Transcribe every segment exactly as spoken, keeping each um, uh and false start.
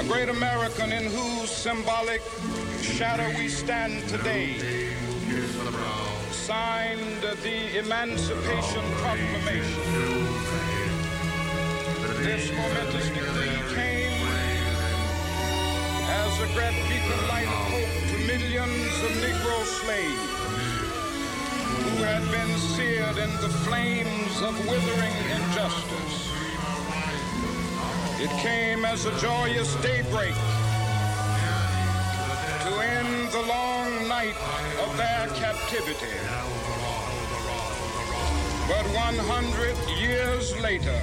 a great American in whose symbolic shadow we stand today, signed the Emancipation Proclamation. This momentous decree came as a great beacon light of hope to millions of Negro slaves who had been seared in the flames of withering injustice. It came as a joyous daybreak to end the long night of their captivity. But one hundred years later,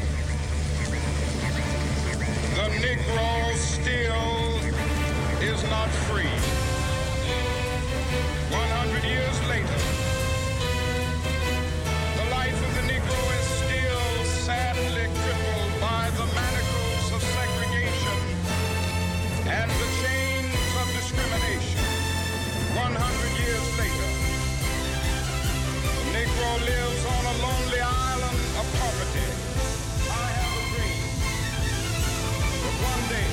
the Negro still is not free. one hundred years later, the life of the Negro is still sadly crippled by the manacles of segregation and the chains of discrimination. one hundred years later, the Negro lives on a lonely island of poverty. I have a dream that one day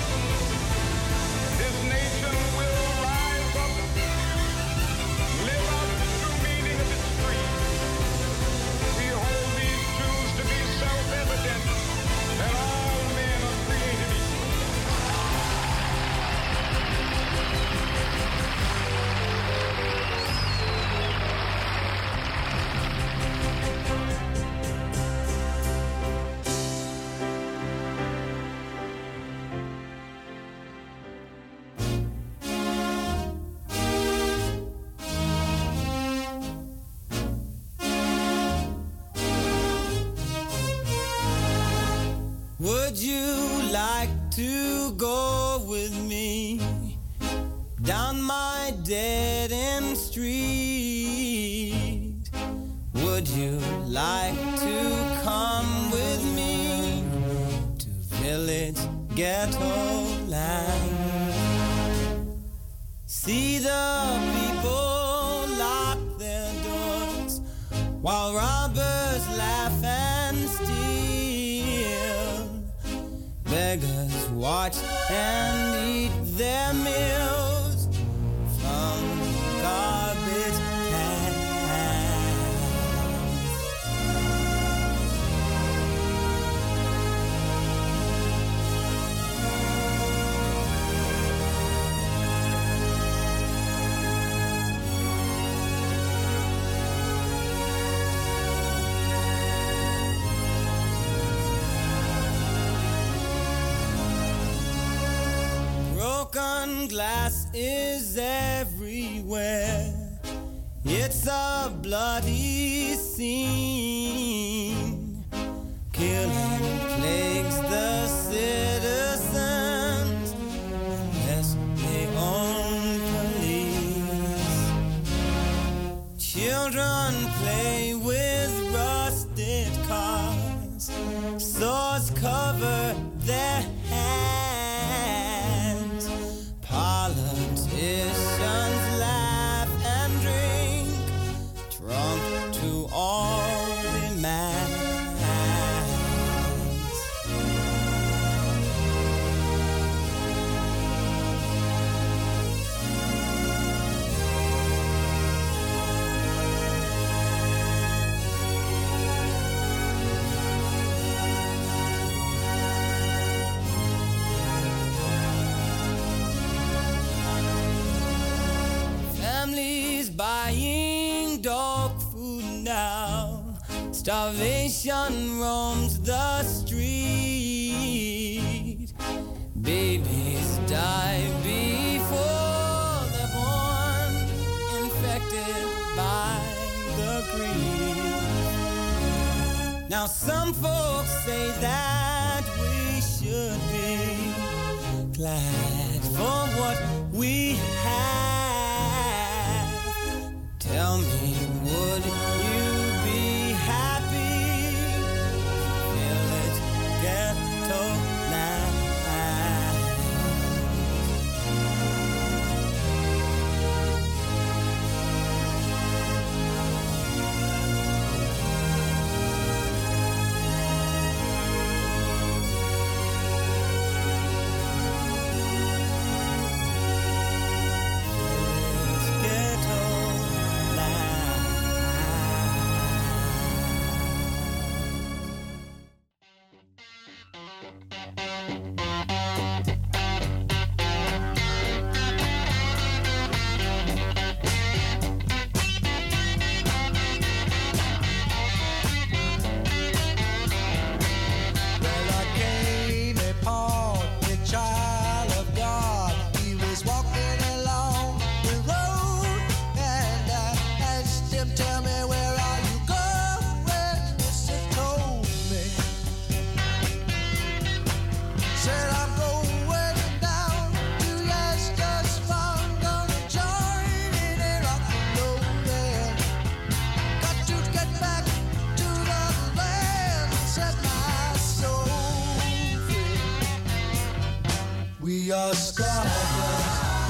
this nation will rise up, live out the true meaning of its creed. We hold these truths to be self-evident, that all men are created equal. Would you like to go with me down my dead end street? Would you like to come with me to village ghetto land? See the people lock their doors while robbers laugh and steal. Beggars watch and eat their meals from garbage cans. Broken glass is everywhere. It's a bloody scene. Killing plagues the citizens unless they own police. Children play with rusted cars. Swords cover their hands. Politicians laugh and drink, drunk to all demands. Families buying dog food now. Starvation roams the street. Babies die before they're born, infected by the greed. Now some folks say that we should be glad for what we have. Tell me, would you be happy? Village ghetto land. then tell me where are you going? Mister told me. Said I'm going down to Leicester's farm, gonna join in a rock and roll there. Got to get back to the land, set my soul free. We are stars.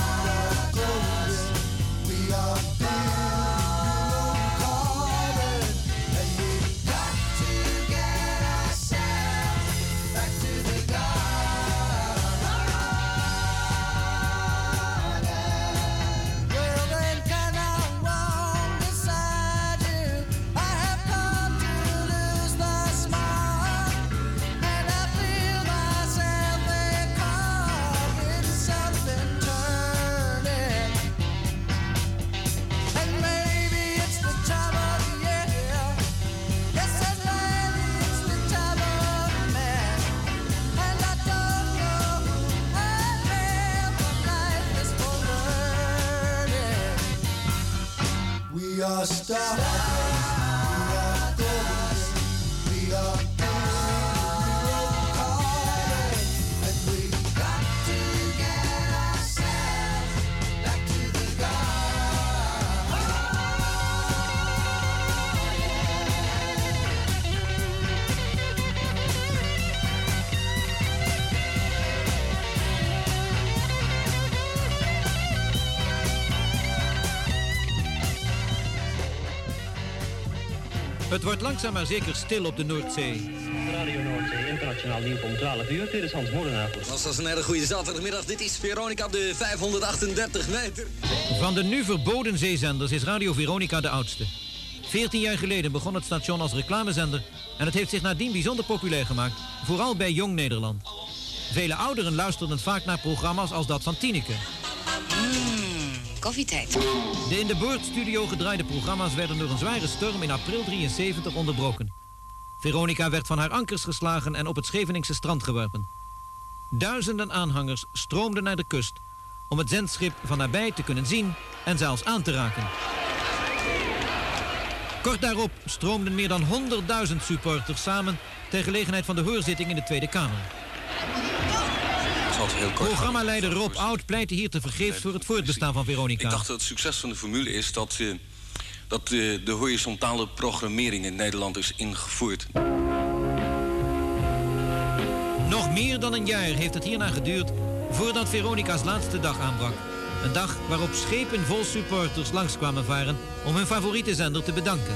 We are stars, we are golden, we are calling, and we got to get ourselves back to the Het wordt langzaam maar zeker stil op de Noordzee. Radio Noordzee, internationaal nieuws om twaalf uur. Dit is Hans Molenaar. Dat was een hele goede zaterdagmiddag. Dit is Veronica op de vijfhonderdachtendertig meter. Van de nu verboden zeezenders is Radio Veronica de oudste. veertien jaar geleden begon het station als reclamezender en het heeft zich nadien bijzonder populair gemaakt, vooral bij Jong Nederland. Vele ouderen luisterden vaak naar programma's als dat van Tineke. Koffietijd. De in de Boordstudio gedraaide programma's werden door een zware storm in april drieënzeventig onderbroken. Veronica werd van haar ankers geslagen en op het Scheveningse strand geworpen. Duizenden aanhangers stroomden naar de kust om het zendschip van nabij te kunnen zien en zelfs aan te raken. Kort daarop stroomden meer dan honderdduizend supporters samen ter gelegenheid van de hoorzitting in de Tweede Kamer. Programmaleider Rob Oud pleitte hier tevergeefs voor het voortbestaan van Veronica. Ik dacht dat het succes van de formule is dat, uh, dat uh, de horizontale programmering in Nederland is ingevoerd. Nog meer dan een jaar heeft het hierna geduurd voordat Veronica's laatste dag aanbrak. Een dag waarop schepen vol supporters langskwamen varen om hun favoriete zender te bedanken.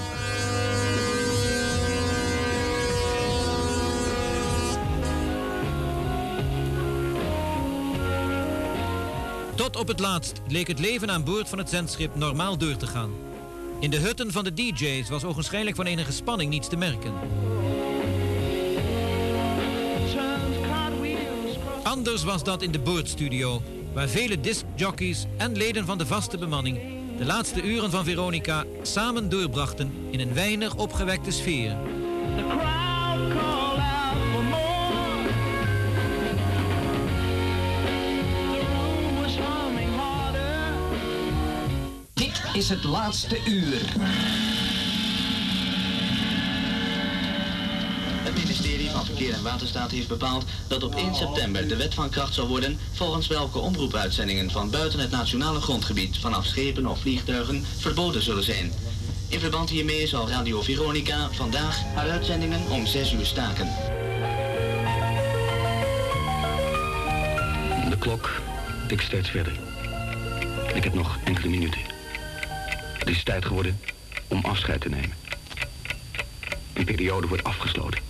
Tot op het laatst leek het leven aan boord van het zendschip normaal door te gaan. In de hutten van de D J's was ogenschijnlijk van enige spanning niets te merken. Anders was dat in de Boordstudio, waar vele discjockeys en leden van de vaste bemanning de laatste uren van Veronica samen doorbrachten in een weinig opgewekte sfeer. Dit is het laatste uur. Het ministerie van Verkeer en Waterstaat heeft bepaald dat op één september de wet van kracht zal worden volgens welke omroepuitzendingen van buiten het nationale grondgebied vanaf schepen of vliegtuigen verboden zullen zijn. In verband hiermee zal Radio Veronica vandaag haar uitzendingen om zes uur staken. De klok tikt steeds verder. Ik heb nog enkele minuten. Het is tijd geworden om afscheid te nemen. Een periode wordt afgesloten.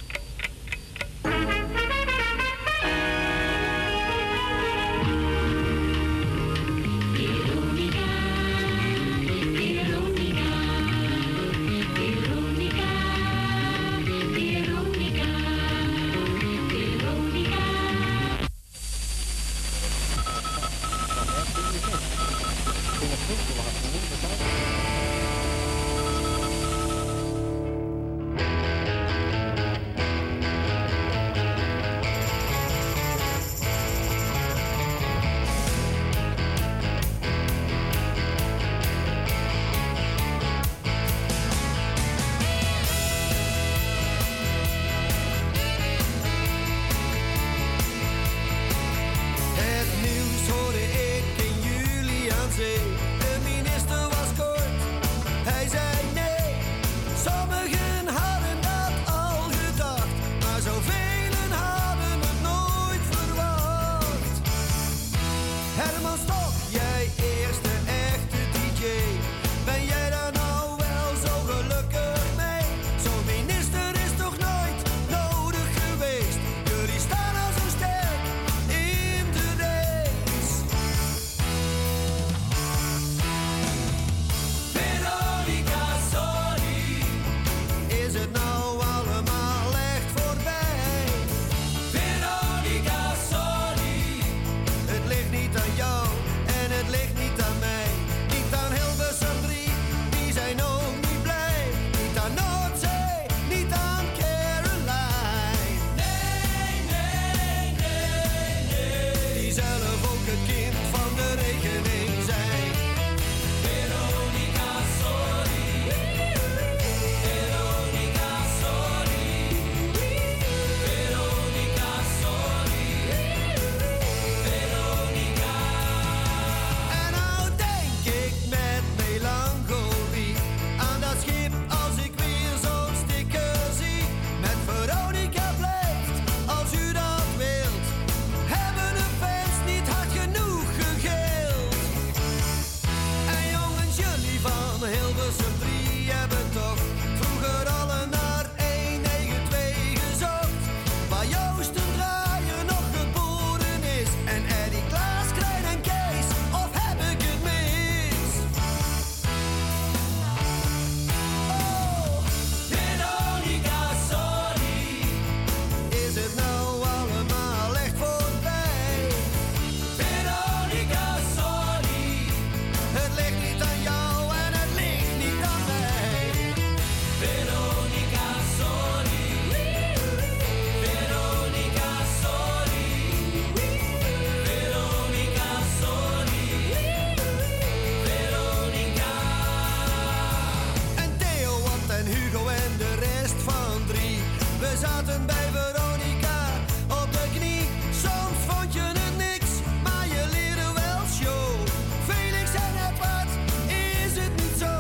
zaten bij Veronica op de knie. Soms vond je het niks, maar je leerde wel show. Felix en Edward, is het niet zo?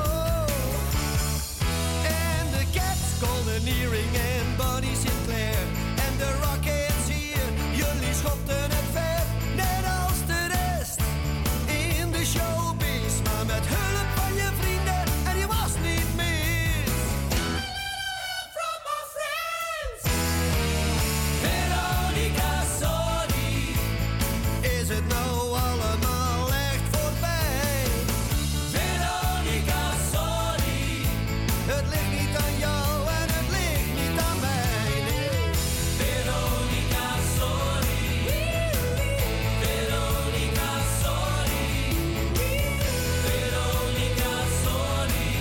En de Cats, Golden Earring en Bonnie Sinclair. En de Rockets hier, jullie schopten het ver. Net als de rest in de showbiz. Maar met hulp van je vrienden en je was niet mis. From my friends. Veronica, sorry. Is het nou allemaal echt voorbij? Veronica, sorry. Het ligt niet aan jou en het ligt niet aan mij. Nee. Veronica, sorry. Veronica, sorry. Veronica, sorry.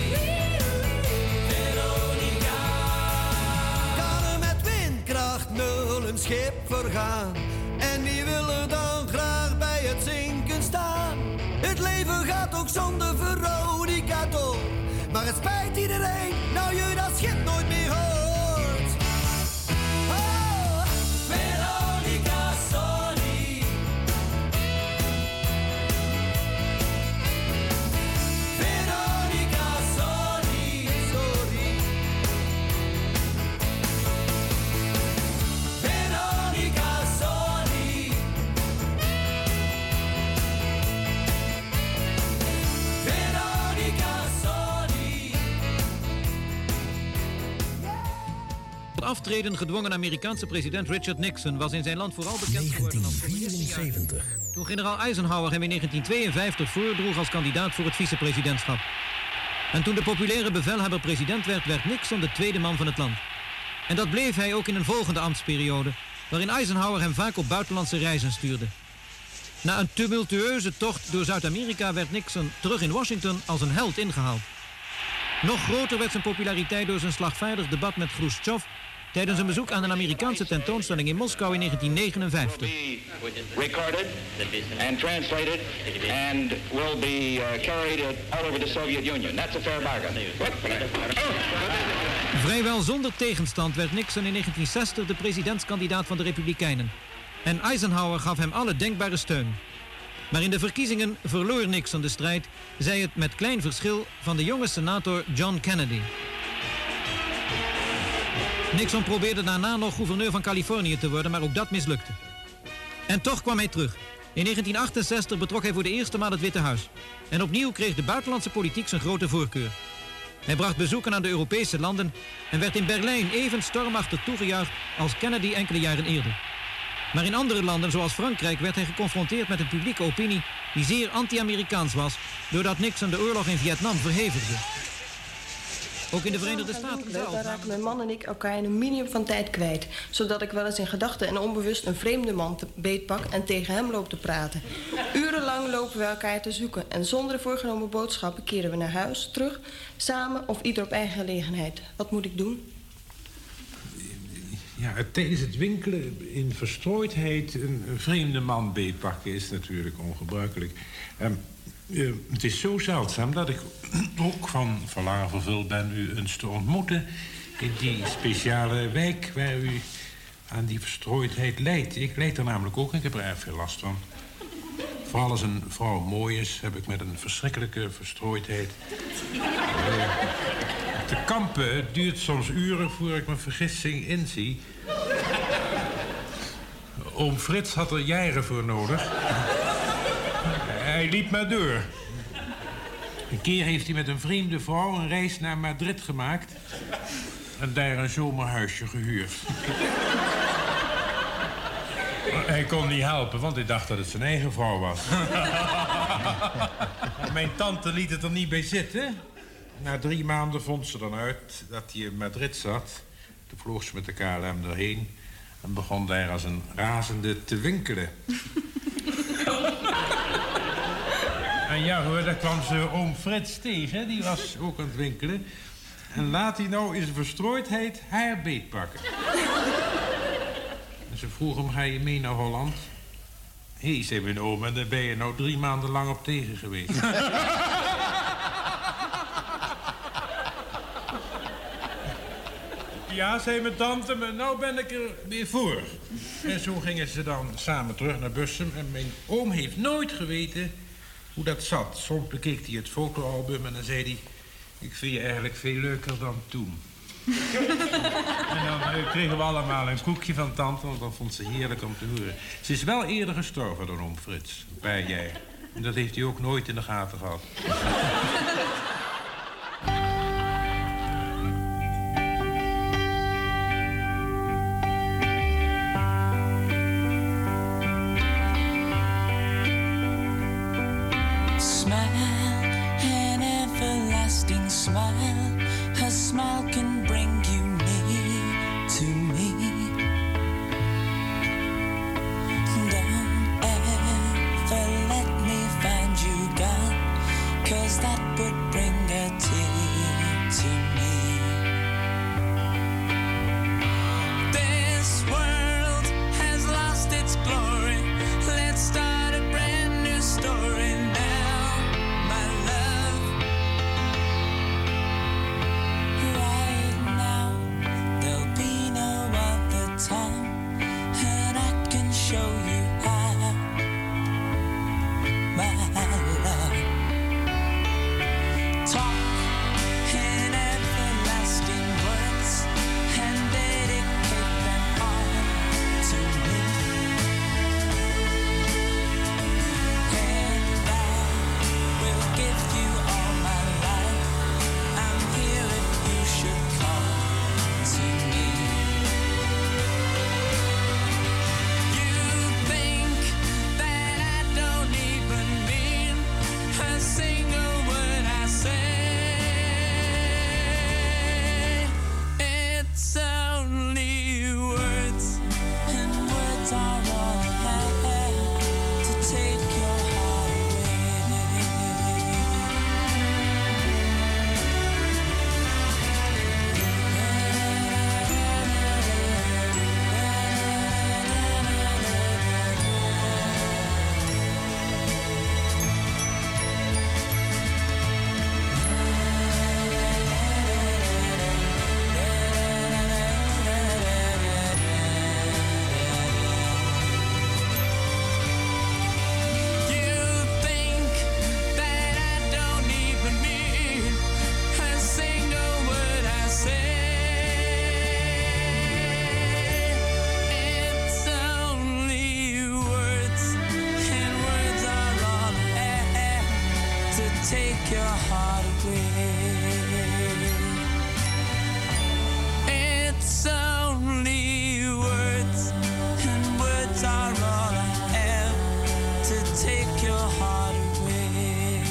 Veronica. Kan er met windkracht nul een schip vergaan? En die willen dan graag bij het zinken staan. Het leven gaat ook zonder Veronica door. Maar het spijt iedereen, nou je dat schip nooit meer hoort. Oh, Veronica, sorry. Veronica, sorry. Sorry. Veronica, sorry. Veronica, sorry. Het aftreden gedwongen Amerikaanse president Richard Nixon was in zijn land vooral bekend geworden als negentienvierenzeventig. toen generaal Eisenhower hem in negentien tweeënvijftig voordroeg als kandidaat voor het vicepresidentschap. En toen de populaire bevelhebber president werd, werd Nixon de tweede man van het land. En dat bleef hij ook in een volgende ambtsperiode, waarin Eisenhower hem vaak op buitenlandse reizen stuurde. Na een tumultueuze tocht door Zuid-Amerika werd Nixon terug in Washington als een held ingehaald. Nog groter werd zijn populariteit door zijn slagvaardig debat met Khrushchev tijdens een bezoek aan een Amerikaanse tentoonstelling in Moskou in negentien negenenvijftig. Recorded and translated and will be uh, carried all over the Soviet Union. That's a fair bargain. Vrijwel zonder tegenstand werd Nixon in negentien zestig de presidentskandidaat van de Republikeinen. En Eisenhower gaf hem alle denkbare steun. Maar in de verkiezingen verloor Nixon de strijd, zij het met klein verschil van de jonge senator John Kennedy. Nixon probeerde daarna nog gouverneur van Californië te worden, maar ook dat mislukte. En toch kwam hij terug. In negentien achtenzestig betrok hij voor de eerste maal het Witte Huis. En opnieuw kreeg de buitenlandse politiek zijn grote voorkeur. Hij bracht bezoeken aan de Europese landen en werd in Berlijn even stormachtig toegejuicht als Kennedy enkele jaren eerder. Maar in andere landen, zoals Frankrijk, werd hij geconfronteerd met een publieke opinie die zeer anti-Amerikaans was, doordat Nixon de oorlog in Vietnam verhevigde. Ook in de Verenigde Staten zelf. Daar raken mijn man en ik elkaar in een minimum van tijd kwijt, zodat ik wel eens in gedachten en onbewust een vreemde man te beetpak en tegen hem loop te praten. Urenlang lopen we elkaar te zoeken en zonder de voorgenomen boodschappen keren we naar huis, terug, samen of ieder op eigen gelegenheid. Wat moet ik doen? Ja, tijdens het winkelen in verstrooidheid een vreemde man beetpakken is natuurlijk ongebruikelijk. Um, uh, het is zo zeldzaam dat ik ook van verlangen vervuld ben u eens te ontmoeten in die speciale wijk waar u aan die verstrooidheid lijdt. Ik lijd er namelijk ook en ik heb er erg veel last van. Vooral als een vrouw mooi is, heb ik met een verschrikkelijke verstrooidheid. Uh, te kampen, het duurt soms uren voor ik mijn vergissing inzie. Oom Frits had er jaren voor nodig. Hij liep maar door. Een keer heeft hij met een vreemde vrouw een reis naar Madrid gemaakt en daar een zomerhuisje gehuurd. Hij kon niet helpen, want hij dacht dat het zijn eigen vrouw was. Mijn tante liet het er niet bij zitten. Na drie maanden vond ze dan uit dat hij in Madrid zat. Toen vloog ze met de K L M erheen en begon daar als een razende te winkelen. En ja hoor, daar kwam ze oom Frits tegen, die was ook aan het winkelen. En laat hij nou in zijn verstrooidheid haar beet pakken. En ze vroeg hem, ga je mee naar Holland? Hé, hey, zei mijn oom, en daar ben je nou drie maanden lang op tegen geweest. ja, zei mijn tante, maar nou ben ik er weer voor. En zo gingen ze dan samen terug naar Bussum. En mijn oom heeft nooit geweten hoe dat zat. Soms bekeek hij het fotoalbum en dan zei hij... ik vind je eigenlijk veel leuker dan toen. En dan uh, kregen we allemaal een koekje van tante, want dat vond ze heerlijk om te horen. Ze is wel eerder gestorven dan oom Frits, een paar jaar. En dat heeft hij ook nooit in de gaten gehad. Smile, her smile can bring you near to me. Don't ever let me find you gone, 'cause that would bring a tear to me. This world has lost its glory. Let's start a brand new story now, my love. There'll be no other time, and I can show you how, my love. Talk in everlasting words and dedicate them all to me, and I will give you all my life. I'm here if you should call to me. You think that I don't even mean a single word I say. It's only words, and words are all I have to take your heart away. You think that I don't even mean a single word I say. It's only words, and words are all I have to take your heart away. It's only words, and words are all I have to take your heart away.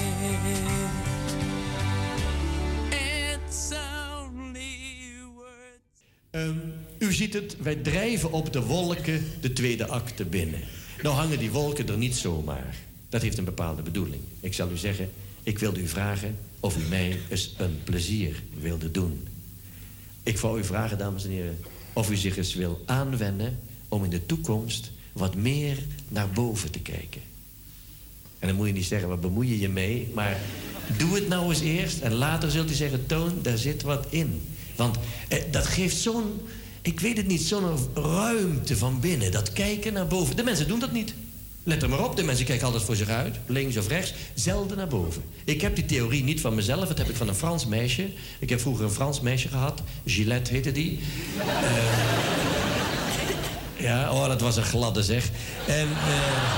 It's only words. Um, u ziet het, wij drijven op de wolken de tweede acte binnen. Nou hangen die wolken er niet zomaar. Dat heeft een bepaalde bedoeling. Ik zal u zeggen, ik wilde u vragen of u mij eens een plezier wilde doen. Ik wou u vragen, dames en heren, of u zich eens wil aanwennen om in de toekomst wat meer naar boven te kijken. En dan moet je niet zeggen, wat bemoei je je mee? Maar doe het nou eens eerst en later zult u zeggen, Toon, daar zit wat in. Want eh, dat geeft zo'n, ik weet het niet, zo'n ruimte van binnen. Dat kijken naar boven. De mensen doen dat niet. Let er maar op, de mensen kijken altijd voor zich uit, links of rechts, zelden naar boven. Ik heb die theorie niet van mezelf, dat heb ik van een Frans meisje. Ik heb vroeger een Frans meisje gehad, Gillette heette die. uh, ja, oh, dat was een gladde zeg. En, uh,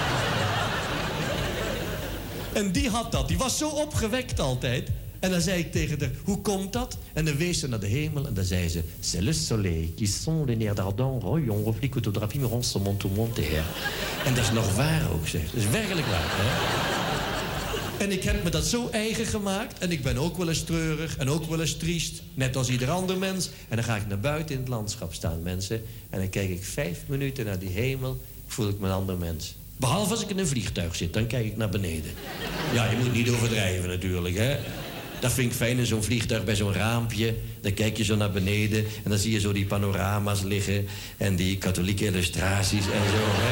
en die had dat, die was zo opgewekt altijd. En dan zei ik tegen haar, hoe komt dat? En dan wees ze naar de hemel en dan zei ze... C'est le soleil qui sont les nerfs d'ardent, royon, reflet, photographie, me rend mon tout mon terre. En dat is nog waar ook, zeg. Dat is werkelijk waar, hè? En ik heb me dat zo eigen gemaakt. En ik ben ook wel eens treurig en ook wel eens triest. Net als ieder ander mens. En dan ga ik naar buiten in het landschap staan, mensen. En dan kijk ik vijf minuten naar die hemel. Voel ik me een ander mens. Behalve als ik in een vliegtuig zit, dan kijk ik naar beneden. Ja, je moet niet overdrijven natuurlijk, hè. Dat vind ik fijn in zo'n vliegtuig bij zo'n raampje. Dan kijk je zo naar beneden en dan zie je zo die panorama's liggen. En die katholieke illustraties en zo, hè.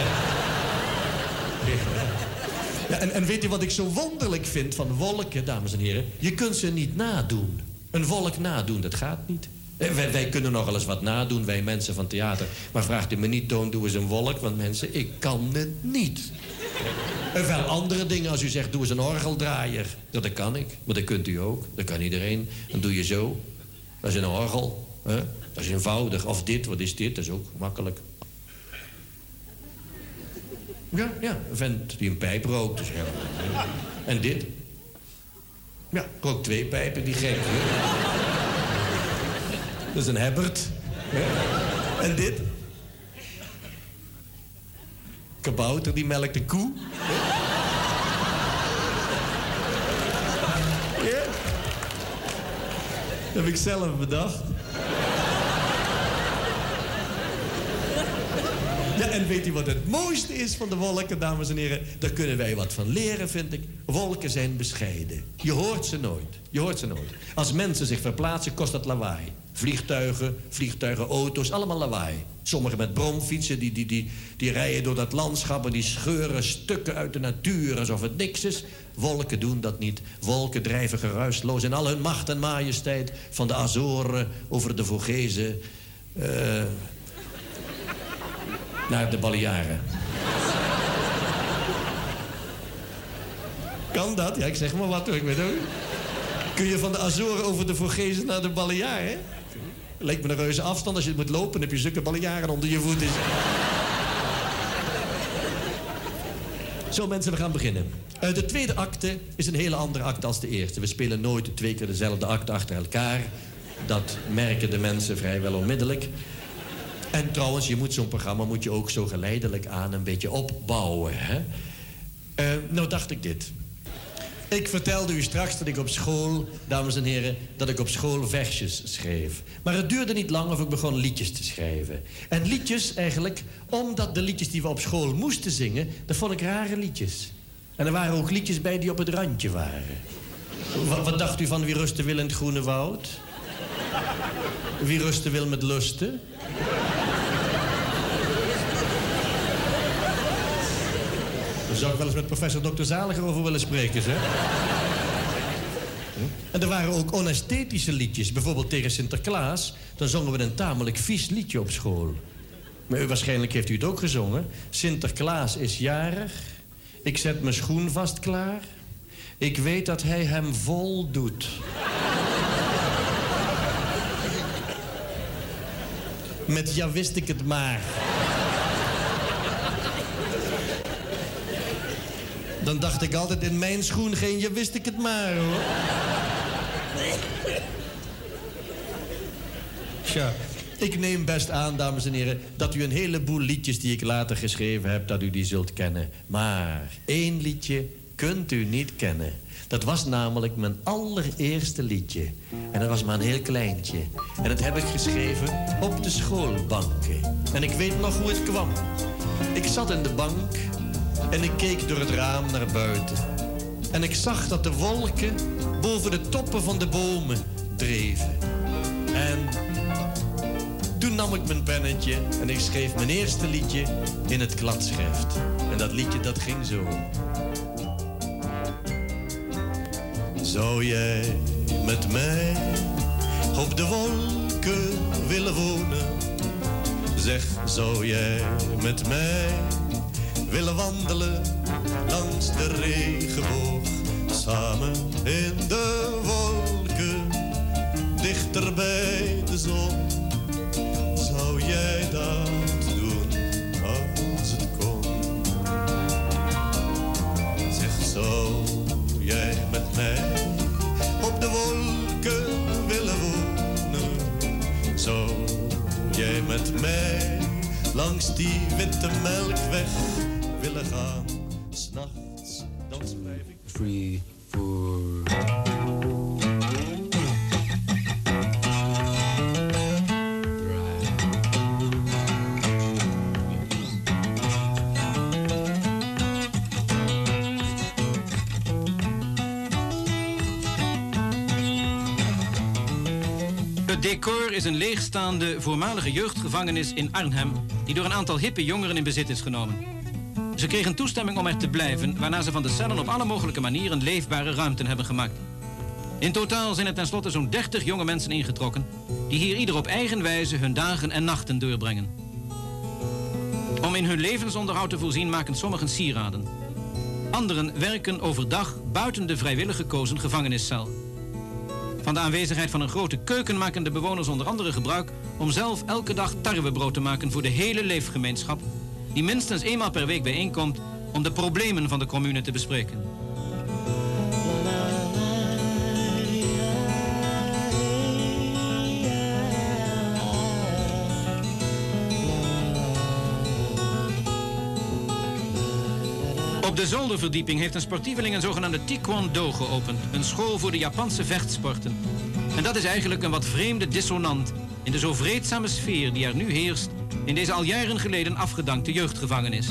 Ja, en, en weet je wat ik zo wonderlijk vind van wolken, dames en heren? Je kunt ze niet nadoen. Een wolk nadoen, dat gaat niet. Wij, wij kunnen nog wel eens wat nadoen, wij mensen van theater. Maar vraagt u me niet, Toon, doe eens een wolk. Want mensen, ik kan het niet. En wel andere dingen, als u zegt, doe eens een orgeldraaier. Ja, dat kan ik, maar dat kunt u ook. Dat kan iedereen. Dan doe je zo. Dat is een orgel. Hè? Dat is eenvoudig. Of dit, wat is dit? Dat is ook makkelijk. Ja, ja, een vent die een pijp rookt. Dus ja. En dit? Ja, ik rook twee pijpen, die gek. Hè? Dat is een Hebbert. Ja. En dit? Kabouter, die melkt de koe. Ja. Dat heb ik zelf bedacht. Ja, en weet u wat het mooiste is van de wolken, dames en heren? Daar kunnen wij wat van leren, vind ik. Wolken zijn bescheiden. Je hoort ze nooit. Je hoort ze nooit. Als mensen zich verplaatsen, kost dat lawaai. Vliegtuigen, vliegtuigen, auto's, allemaal lawaai. Sommigen met bromfietsen, die, die, die, die rijden door dat landschap en die scheuren stukken uit de natuur alsof het niks is. Wolken doen dat niet. Wolken drijven geruisloos in al hun macht en majesteit van de Azoren over de Vogezen uh, naar de Balearen. Kan dat? Ja, ik zeg maar wat hoor, ik weet ook. Kun je van de Azoren over de Vogezen naar de Balearen? Lijkt me een reuze afstand. Als je moet lopen, dan heb je zulke Balearen onder je voeten. Zo mensen, we gaan beginnen. Uh, de tweede acte is een hele andere acte als de eerste. We spelen nooit twee keer dezelfde acte achter elkaar. Dat merken de mensen vrijwel onmiddellijk. En trouwens, je moet zo'n programma moet je ook zo geleidelijk aan een beetje opbouwen. Hè? Uh, nou dacht ik dit. Ik vertelde u straks dat ik op school, dames en heren, dat ik op school versjes schreef. Maar het duurde niet lang of ik begon liedjes te schrijven. En liedjes eigenlijk, omdat de liedjes die we op school moesten zingen, dat vond ik rare liedjes. En er waren ook liedjes bij die op het randje waren. Wat, wat dacht u van Wie rusten wil in het groene woud? Wie rusten wil met lusten? Daar zou ik wel eens met professor dokter Zaliger over willen spreken, hè? En er waren ook onesthetische liedjes. Bijvoorbeeld tegen Sinterklaas. Dan zongen we een tamelijk vies liedje op school. Maar u, waarschijnlijk heeft u het ook gezongen. Sinterklaas is jarig. Ik zet mijn schoen vast klaar. Ik weet dat hij hem vol doet. Met ja wist ik het maar. Dan dacht ik altijd in mijn schoen geen ja wist ik het maar, hoor. Tja, ik neem best aan, dames en heren, dat u een heleboel liedjes die ik later geschreven heb, dat u die zult kennen. Maar één liedje kunt u niet kennen. Dat was namelijk mijn allereerste liedje. En dat was maar een heel kleintje. En dat heb ik geschreven op de schoolbanken. En ik weet nog hoe het kwam. Ik zat in de bank en ik keek door het raam naar buiten. En ik zag dat de wolken boven de toppen van de bomen dreven. En toen nam ik mijn pennetje en ik schreef mijn eerste liedje in het kladschrift. En dat liedje dat ging zo. Zou jij met mij op de wolken willen wonen? Zeg, zou jij met mij willen wandelen langs de regenboog? Samen in de wolken, dichter bij de zon. Zou jij dat doen als het kon? Zeg, zou jij met mij op de wolken willen wonen? Zou jij met mij langs die witte melkweg willen gaan? 's Nachts, dan schrijf ik free for. Het decor is een leegstaande voormalige jeugdgevangenis in Arnhem, die door een aantal hippe jongeren in bezit is genomen. Ze kregen toestemming om er te blijven, waarna ze van de cellen op alle mogelijke manieren leefbare ruimten hebben gemaakt. In totaal zijn er tenslotte zo'n dertig jonge mensen ingetrokken, die hier ieder op eigen wijze hun dagen en nachten doorbrengen. Om in hun levensonderhoud te voorzien maken sommigen sieraden. Anderen werken overdag buiten de vrijwillig gekozen gevangeniscel. Van de aanwezigheid van een grote keuken maken de bewoners onder andere gebruik om zelf elke dag tarwebrood te maken voor de hele leefgemeenschap, die minstens eenmaal per week bijeenkomt om de problemen van de commune te bespreken. Op de zolderverdieping heeft een sportieveling een zogenaamde taekwondo geopend, een school voor de Japanse vechtsporten. En dat is eigenlijk een wat vreemde dissonant in de zo vreedzame sfeer die er nu heerst in deze al jaren geleden afgedankte jeugdgevangenis.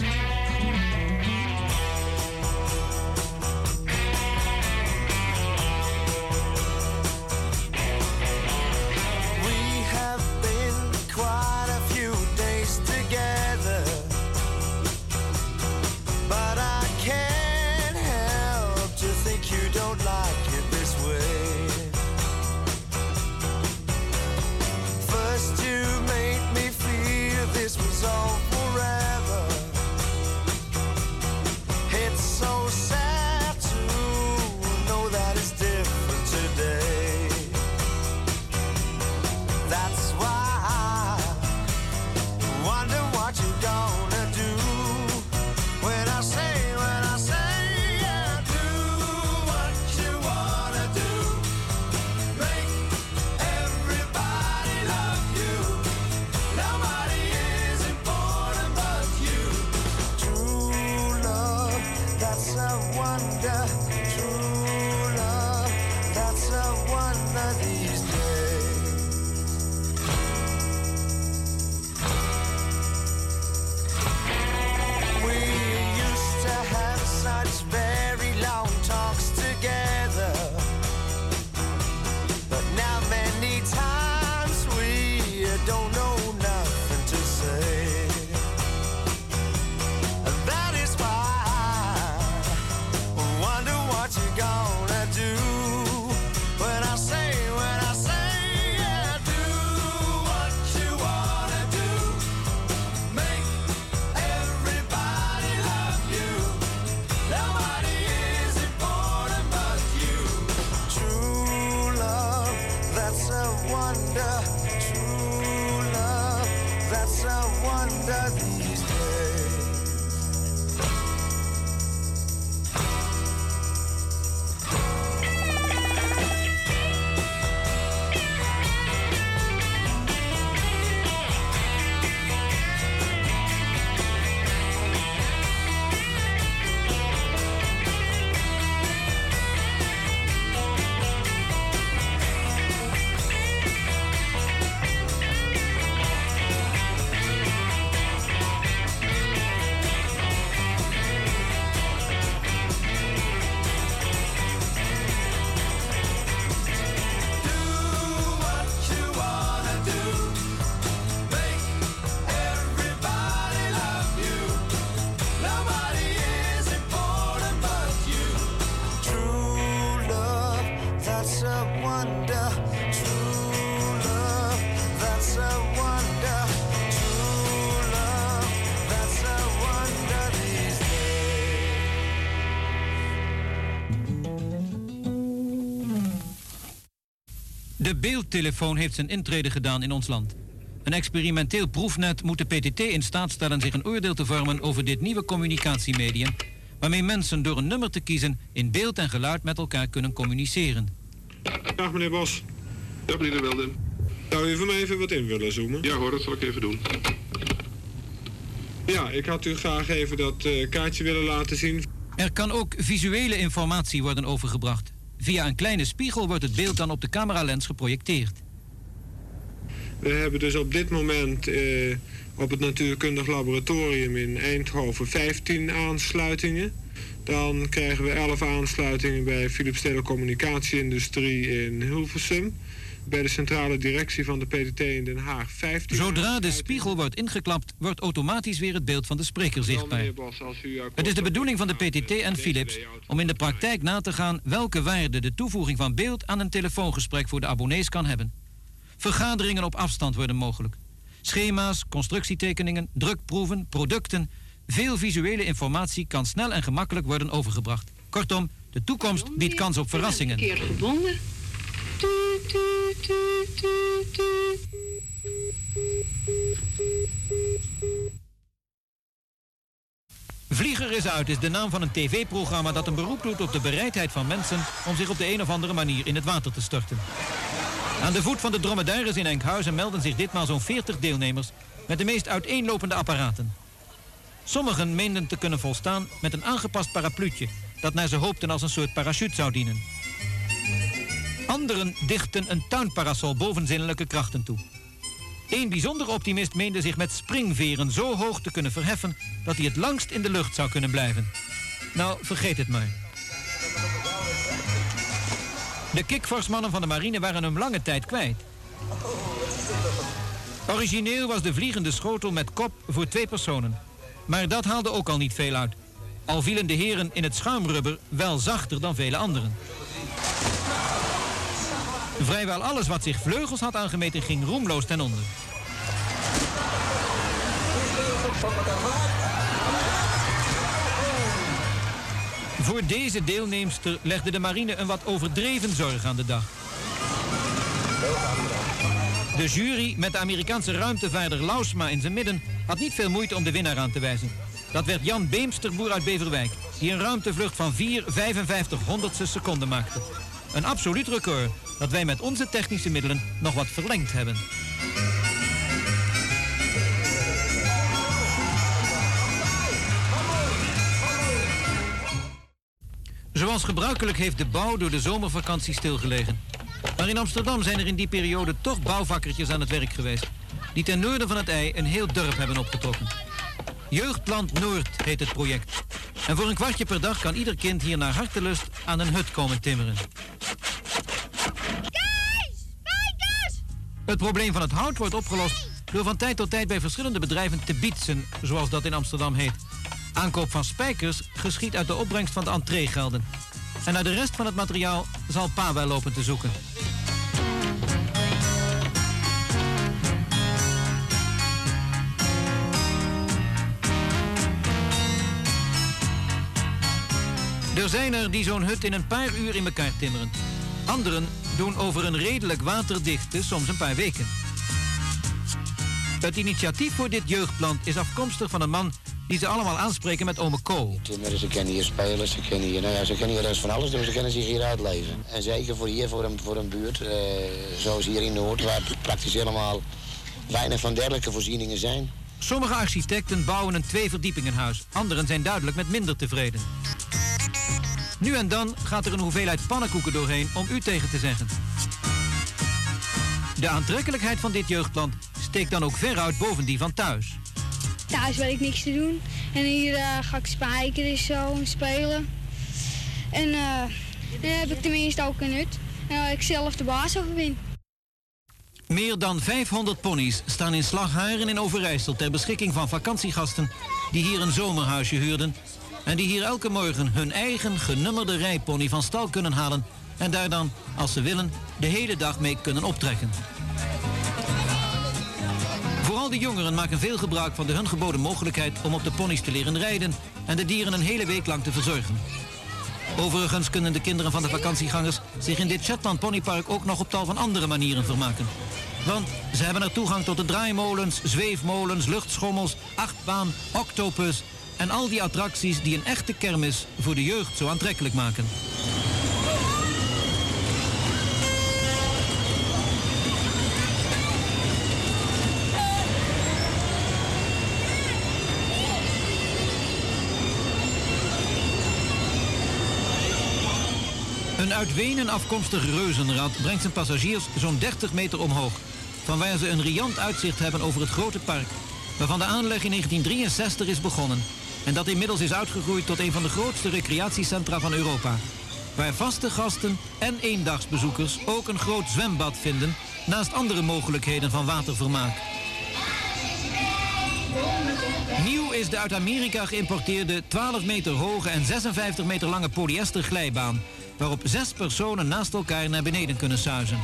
De beeldtelefoon heeft zijn intrede gedaan in ons land. Een experimenteel proefnet moet de P T T in staat stellen zich een oordeel te vormen over dit nieuwe communicatiemedium, waarmee mensen door een nummer te kiezen in beeld en geluid met elkaar kunnen communiceren. Dag meneer Bos. Ja meneer de Welde. Zou u voor mij even wat in willen zoomen? Ja hoor, dat zal ik even doen. Ja, ik had u graag even dat uh, kaartje willen laten zien. Er kan ook visuele informatie worden overgebracht. Via een kleine spiegel wordt het beeld dan op de cameralens geprojecteerd. We hebben dus op dit moment uh, op het Natuurkundig Laboratorium in Eindhoven vijftien aansluitingen. Dan krijgen we elf aansluitingen bij Philips Telecommunicatieindustrie in Hilversum. bij de centrale directie van de P T T in Den Haag vijftien... Zodra de spiegel wordt ingeklapt, wordt automatisch weer het beeld van de spreker zichtbaar. Het is de bedoeling van de P T T en Philips om in de praktijk na te gaan welke waarde de toevoeging van beeld aan een telefoongesprek voor de abonnees kan hebben. Vergaderingen op afstand worden mogelijk. Schema's, constructietekeningen, drukproeven, producten. Veel visuele informatie kan snel en gemakkelijk worden overgebracht. Kortom, de toekomst biedt kans op verrassingen. Verkeerd verbonden. Tuut, tuut, tuut, tuut, tuut. Vlieger is uit is de naam van een tv-programma dat een beroep doet op de bereidheid van mensen om zich op de een of andere manier in het water te storten. Aan de voet van de dromedaris in Enkhuizen melden zich ditmaal zo'n veertig deelnemers met de meest uiteenlopende apparaten. Sommigen meenden te kunnen volstaan met een aangepast parapluutje dat naar ze hoopten als een soort parachute zou dienen. Anderen dichten een tuinparasol boven zinnelijke krachten toe. Eén bijzonder optimist meende zich met springveren zo hoog te kunnen verheffen dat hij het langst in de lucht zou kunnen blijven. Nou, vergeet het maar. De Kikvorsmannen van de marine waren hem lange tijd kwijt. Origineel was de vliegende schotel met kop voor twee personen. Maar dat haalde ook al niet veel uit. Al vielen de heren in het schuimrubber wel zachter dan vele anderen. Vrijwel alles wat zich vleugels had aangemeten ging roemloos ten onder. Voor deze deelnemster legde de marine een wat overdreven zorg aan de dag. De jury met de Amerikaanse ruimtevaarder Lausma in zijn midden had niet veel moeite om de winnaar aan te wijzen. Dat werd Jan Beemsterboer uit Beverwijk, die een ruimtevlucht van vier vijfenvijftig honderdste seconden maakte. Een absoluut record dat wij met onze technische middelen nog wat verlengd hebben. Zoals gebruikelijk heeft de bouw door de zomervakantie stilgelegen. Maar in Amsterdam zijn er in die periode toch bouwvakkertjes aan het werk geweest, die ten noorden van het I een heel dorp hebben opgetrokken. Jeugdland Noord heet het project. En voor een kwartje per dag kan ieder kind hier naar hartelust aan een hut komen timmeren. Het probleem van het hout wordt opgelost door van tijd tot tijd bij verschillende bedrijven te bietsen, zoals dat in Amsterdam heet. Aankoop van spijkers geschiedt uit de opbrengst van de entreegelden. En naar de rest van het materiaal zal pa wel lopen te zoeken. Er zijn er die zo'n hut in een paar uur in elkaar timmeren. Anderen doen over een redelijk waterdichte, soms een paar weken. Het initiatief voor dit jeugdplan is afkomstig van een man die ze allemaal aanspreken met ome Ko. Timmeren, ze kunnen hier spelen, ze kunnen hier, nou ja, ze kunnen hier rest van alles doen, ze kunnen zich hier uitleven. En zeker voor hier, voor een, voor een buurt, eh, zoals hier in Noord, waar praktisch helemaal weinig van dergelijke voorzieningen zijn. Sommige architecten bouwen een tweeverdiepingenhuis, anderen zijn duidelijk met minder tevreden. Nu en dan gaat er een hoeveelheid pannenkoeken doorheen om u tegen te zeggen. De aantrekkelijkheid van dit jeugdplan steekt dan ook veruit boven die van thuis. Thuis weet ik niks te doen. En hier uh, ga ik spijkeren zo en spelen. En uh, dan heb ik tenminste ook een hut. En uh, ik zelf de baas over ben. Meer dan vijfhonderd ponies staan in Slagharen in Overijssel ter beschikking van vakantiegasten die hier een zomerhuisje huurden en die hier elke morgen hun eigen genummerde rijpony van stal kunnen halen en daar dan, als ze willen, de hele dag mee kunnen optrekken. Vooral de jongeren maken veel gebruik van de hun geboden mogelijkheid om op de ponies te leren rijden en de dieren een hele week lang te verzorgen. Overigens kunnen de kinderen van de vakantiegangers zich in dit Shetland Ponypark ook nog op tal van andere manieren vermaken. Want ze hebben er toegang tot de draaimolens, zweefmolens, luchtschommels, achtbaan, octopus en al die attracties die een echte kermis voor de jeugd zo aantrekkelijk maken. Een uit Wenen afkomstig reuzenrad brengt zijn passagiers zo'n dertig meter omhoog, van waar ze een riant uitzicht hebben over het grote park, waarvan de aanleg in negentien drieënzestig is begonnen en dat inmiddels is uitgegroeid tot een van de grootste recreatiecentra van Europa. waar vaste gasten en eendagsbezoekers ook een groot zwembad vinden, naast andere mogelijkheden van watervermaak. Nieuw is de uit Amerika geïmporteerde twaalf meter hoge en zesenvijftig meter lange polyester glijbaan, waarop zes personen naast elkaar naar beneden kunnen suizen.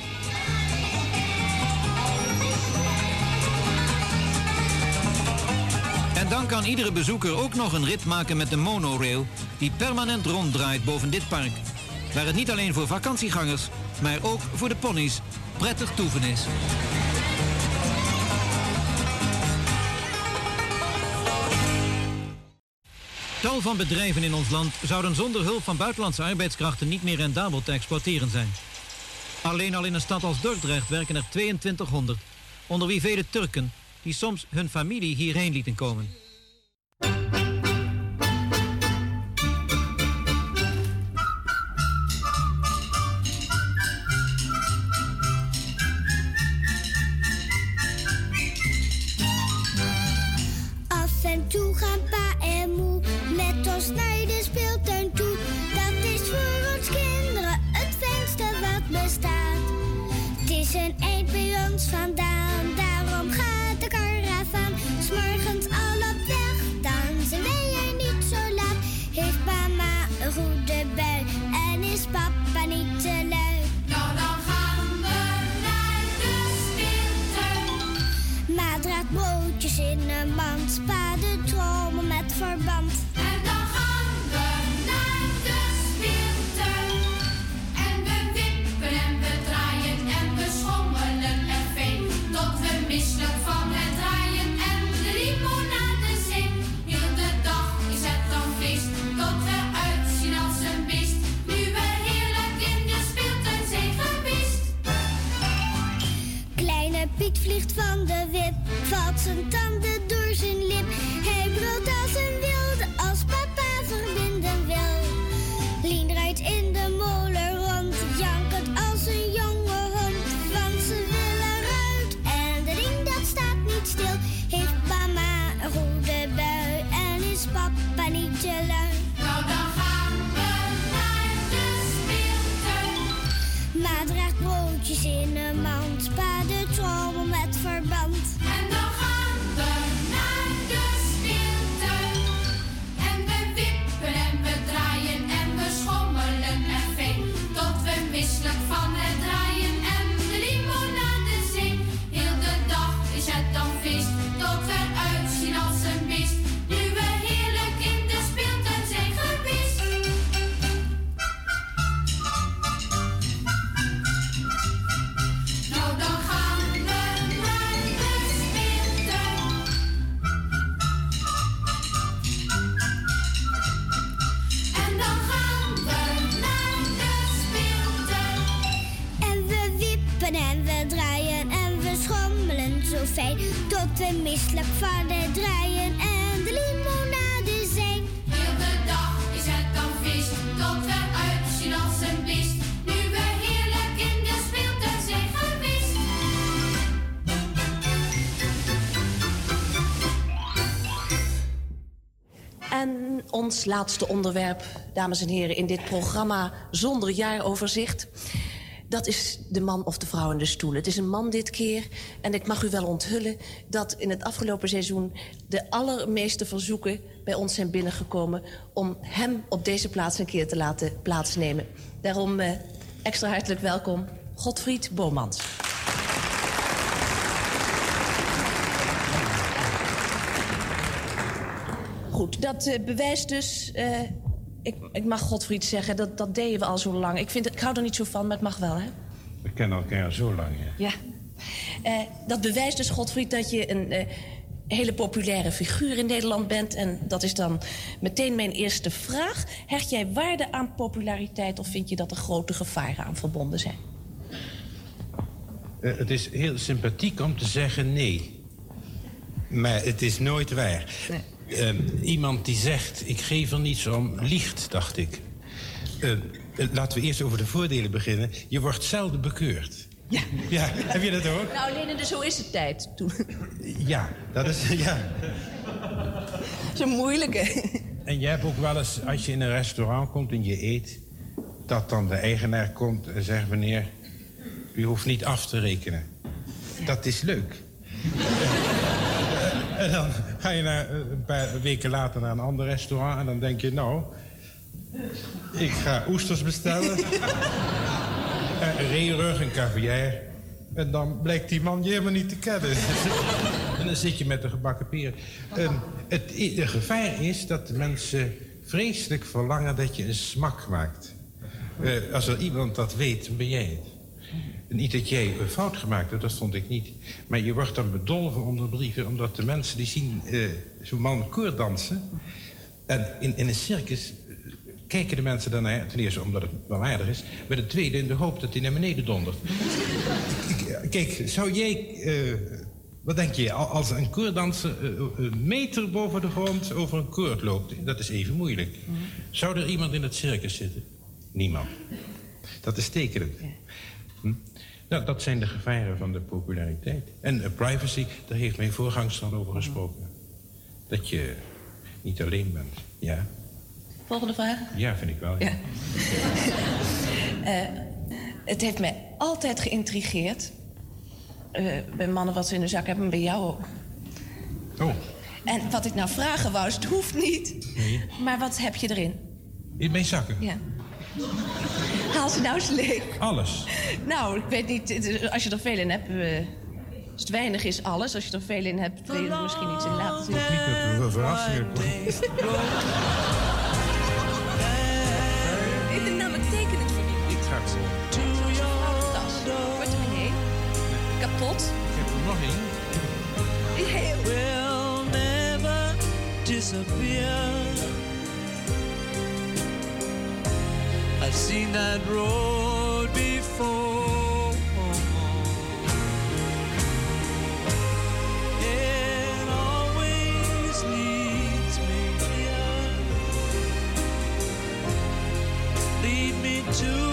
En dan kan iedere bezoeker ook nog een rit maken met de monorail, die permanent ronddraait boven dit park, waar het niet alleen voor vakantiegangers, maar ook voor de ponies prettig toeven is. Tal van bedrijven in ons land zouden zonder hulp van buitenlandse arbeidskrachten niet meer rendabel te exploiteren zijn. Alleen al in een stad als Dordrecht werken er tweeëntwintighonderd, onder wie vele Turken, die soms hun familie hierheen lieten komen. Af en toe gaan pa en moe met ons naar de speeltuin toe. Dat is voor ons kinderen het fijnste wat bestaat. Het is een eind bij ons vandaan, daarom gaat de karavaan 's morgens al op weg. Dan zijn wij er niet zo laat. Heeft mama een goede bui en is papa niet te lui. Nou, dan gaan we naar de speeltuin. Ma draagt broodjes in een mand, pa de trommel met verband. En dan gaan we naar de speeltuin. En we wippen en we draaien en we schommelen er veen. Tot we misselijk van het draaien en de limonade zing. Heel de dag is het dan feest, tot we uitzien als een beest. Nu we heerlijk in de speeltuin zijn geweest. Kleine Piet vliegt van de wip, valt zijn tanden door zijn lip. Hij brult als een wilde als papa verbinden wil. Lien rijdt in de molen rond, jankend als een jonge hond. Want ze willen eruit en de ding dat staat niet stil. Heeft mama een goede bui en is papa niet te lui. Nou, dan gaan we naar de speeltuin. Ma draagt broodjes in een mand, pa de trommel met verband. En dan gaan we naar de speeltuin. En we wippen en we draaien en we schommelen er veen. Tot we misselijk van het draaien en de limonade zing. Heel de dag is het dan feest, tot we uitzien als een beest. Nu we heerlijk in de speeltuin zijn geweest. Nou, dan gaan we naar de speeltuin. En dan gaan we naar de speeltuin. En we wippen en we draaien en we schommelen zo fijn. Tot we misselijk van het draaien en de limonade zijn. Heel de dag is het dan feest, tot we uitzien als een beest. Nu we heerlijk in de speeltuin zijn geweest. En ons laatste onderwerp, dames en heren, in dit programma Zonder Jaaroverzicht. Dat is de man of de vrouw in de stoel. Het is een man dit keer. En ik mag u wel onthullen dat in het afgelopen seizoen de allermeeste verzoeken bij ons zijn binnengekomen om hem op deze plaats een keer te laten plaatsnemen. Daarom eh, extra hartelijk welkom, Godfried Bomans. Goed, dat uh, bewijst dus... Uh, ik, ik mag Godfried zeggen, dat, dat deden we al zo lang. Ik, vind het, ik hou er niet zo van, maar het mag wel, hè? We kennen elkaar zo lang, ja. Ja. Uh, dat bewijst dus, Godfried, dat je een uh, hele populaire figuur in Nederland bent. En dat is dan meteen mijn eerste vraag. Hecht jij waarde aan populariteit of vind je dat er grote gevaren aan verbonden zijn? Uh, het is heel sympathiek om te zeggen nee. Maar het is nooit waar. Nee. Uh, iemand die zegt, ik geef er niets om, liegt, dacht ik. Uh, uh, laten we eerst over de voordelen beginnen. Je wordt zelden bekeurd. Ja. Ja, heb je dat ook? Nou, Lene, zo is het tijd toen. Ja, dat is... Ja. Zo'n moeilijke. En jij hebt ook wel eens, als je in een restaurant komt en je eet... dat dan de eigenaar komt en zegt... meneer, u hoeft niet af te rekenen. Dat is leuk. En dan ga je naar, een paar weken later naar een ander restaurant... en dan denk je, nou, ik ga oesters bestellen. Een reerug, een caviar. En dan blijkt die man je helemaal niet te kennen. En dan zit je met de gebakken peren. Um, het, het gevaar is dat de mensen vreselijk verlangen dat je een smak maakt. Uh, als er iemand dat weet, dan ben jij het. Niet dat jij een fout gemaakt hebt, dat vond ik niet. Maar je wordt dan bedolven onder brieven... omdat de mensen die zien uh, zo'n man koordansen... en in, in een circus uh, kijken de mensen daarnaar... ten eerste omdat het wel aardig is... maar de tweede in de hoop dat hij naar beneden dondert. Kijk, zou jij... Uh, wat denk je, als een koordanser uh, een meter boven de grond over een koord loopt... dat is even moeilijk. Zou er iemand in het circus zitten? Niemand. Dat is tekenend. Hm? Nou, dat zijn de gevaren van de populariteit. En uh, privacy, daar heeft mijn voorgangster al over gesproken. Dat je niet alleen bent, ja. Volgende vraag? Ja, vind ik wel, ja. ja. uh, het heeft mij altijd geïntrigeerd... Uh, bij mannen wat ze in de zak hebben, en bij jou ook. Oh. En wat ik nou vragen wou, het hoeft niet. Nee. Maar wat heb je erin? In mijn zakken? Ja. Haal ze nou eens leeg. Alles? Nou, ik weet niet, als je er veel in hebt... Uh, als het weinig is alles, als je er veel in hebt... wil je er misschien iets in laten zien. Toch niet met een verrassing. Ik vind namelijk tekenend voor iemand. Ik ga het zo. Wordt er heen? Kapot? Ik heb er nog één. Heel. Will never disappear. I've seen that road before. It always leads me here. Lead me to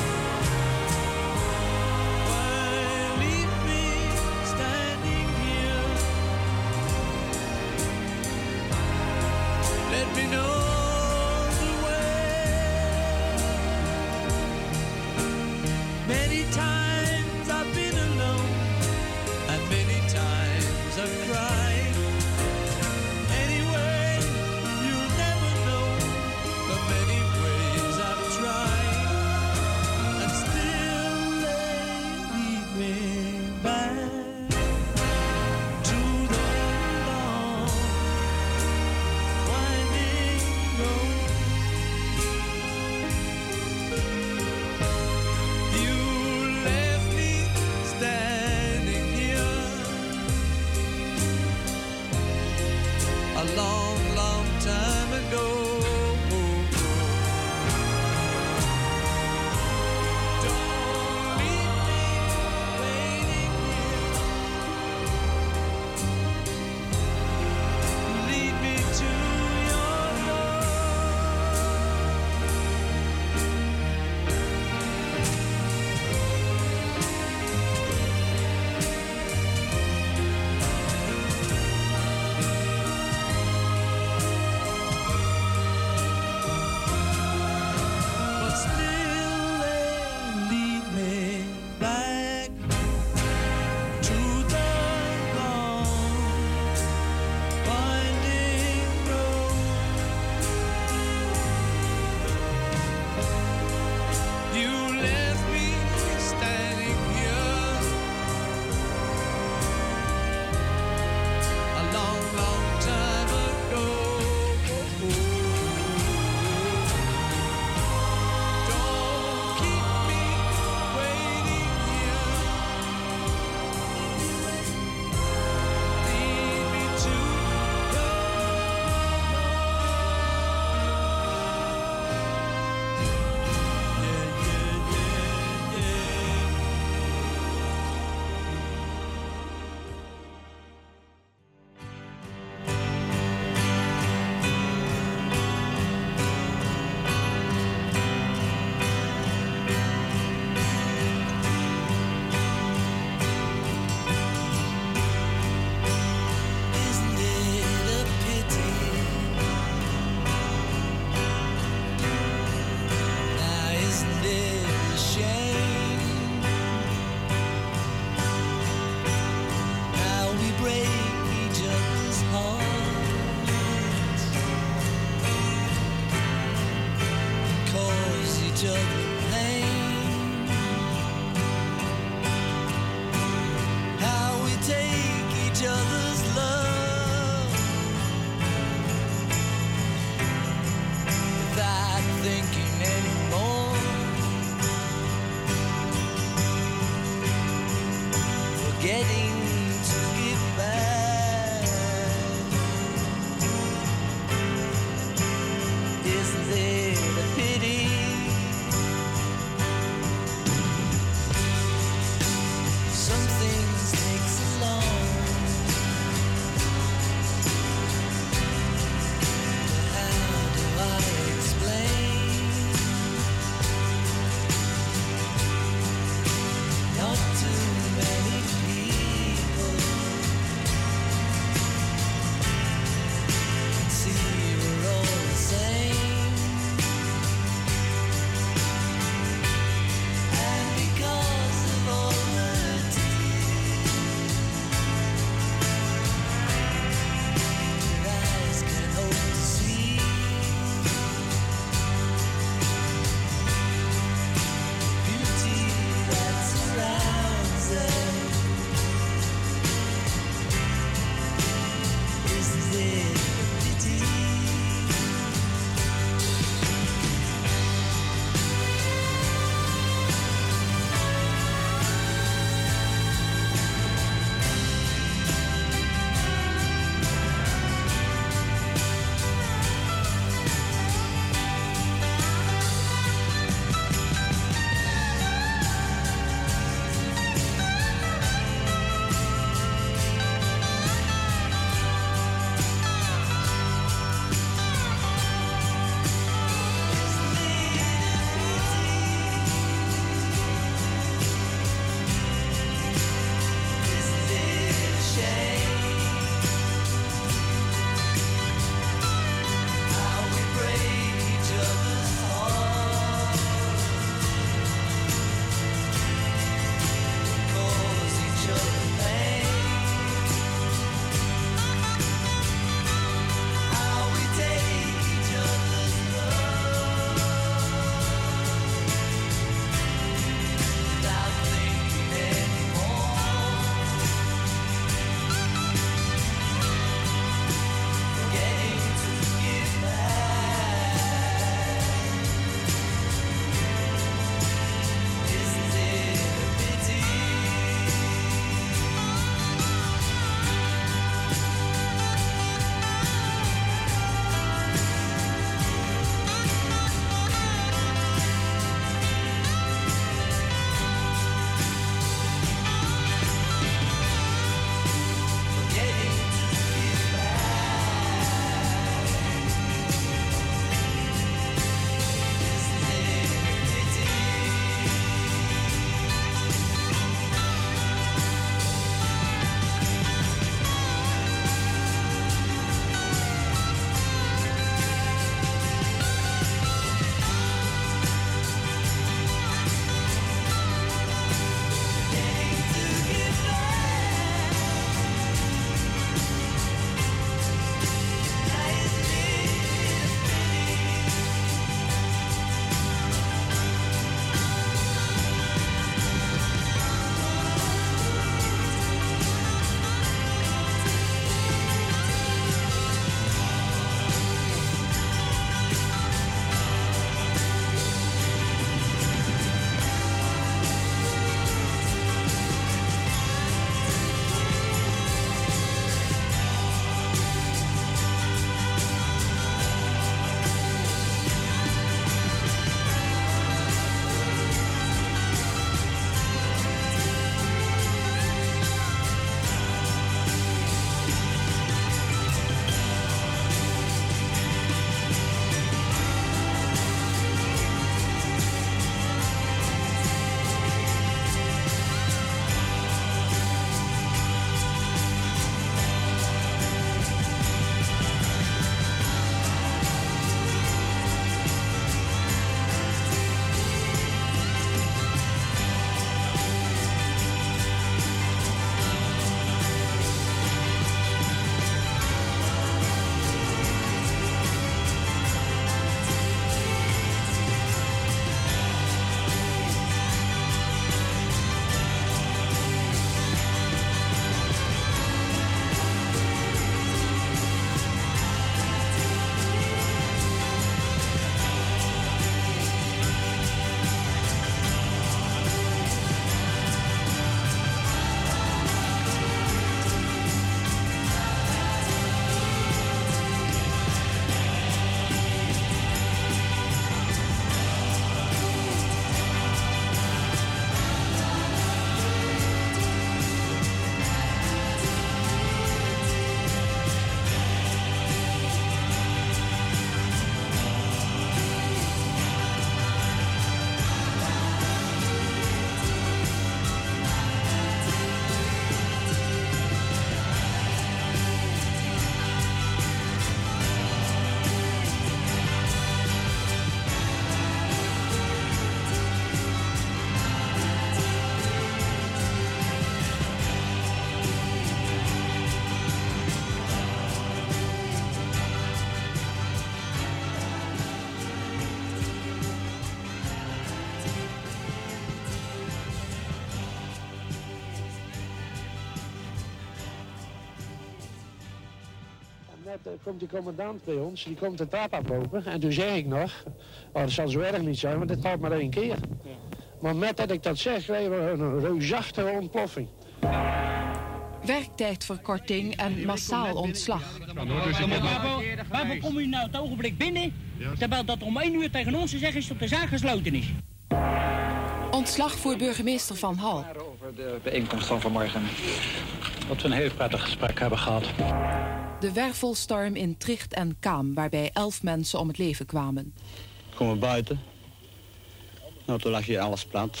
moment uh, komt die commandant bij ons, die komt de trap aflopen. En toen zeg ik nog, oh, dat zal zo erg niet zijn, want dit valt maar één keer. Ja. Maar met dat ik dat zeg, kregen we een reusachtige ontploffing. Werktijdverkorting en massaal ontslag. Waarvoor, waarvoor kom u nou het ogenblik binnen, terwijl dat om één uur tegen ons te zeggen is dat de zaak gesloten is? Ontslag voor burgemeester Van Hal. Over de bijeenkomst van vanmorgen. Dat we een heel prettig gesprek hebben gehad. De wervelstorm in Tricht en Kaam, waarbij elf mensen om het leven kwamen. Komen we buiten. Nou, toen lag je alles plat.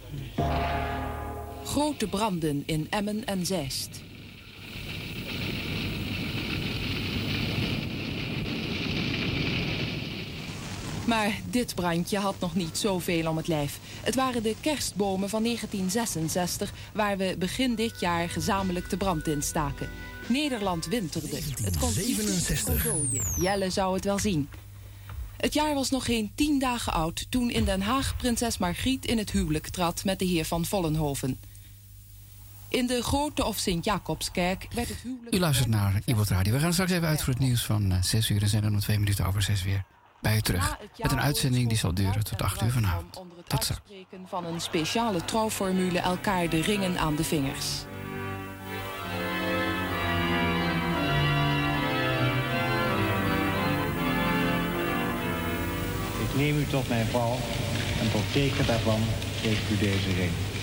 Grote branden in Emmen en Zeist. Maar dit brandje had nog niet zoveel om het lijf. Het waren de kerstbomen van negentien zesenzestig... waar we begin dit jaar gezamenlijk de brand in staken. Nederland winterde. Het kon zevenenzestig. Jelle zou het wel zien. Het jaar was nog geen tien dagen oud... toen in Den Haag prinses Margriet in het huwelijk trad... met de heer van Vollenhoven. In de Grote of Sint-Jacobskerk werd het huwelijk... U luistert naar Iwot Radio. We gaan straks even uit voor het nieuws van uh, zes uur... en zijn er nog twee minuten over zes weer bij u terug. Met een uitzending die zal duren tot acht uur vanavond. Tot straks. Van een speciale trouwformule elkaar de ringen aan de vingers. Ik neem u tot mijn vrouw en tot teken daarvan geef ik u deze ring.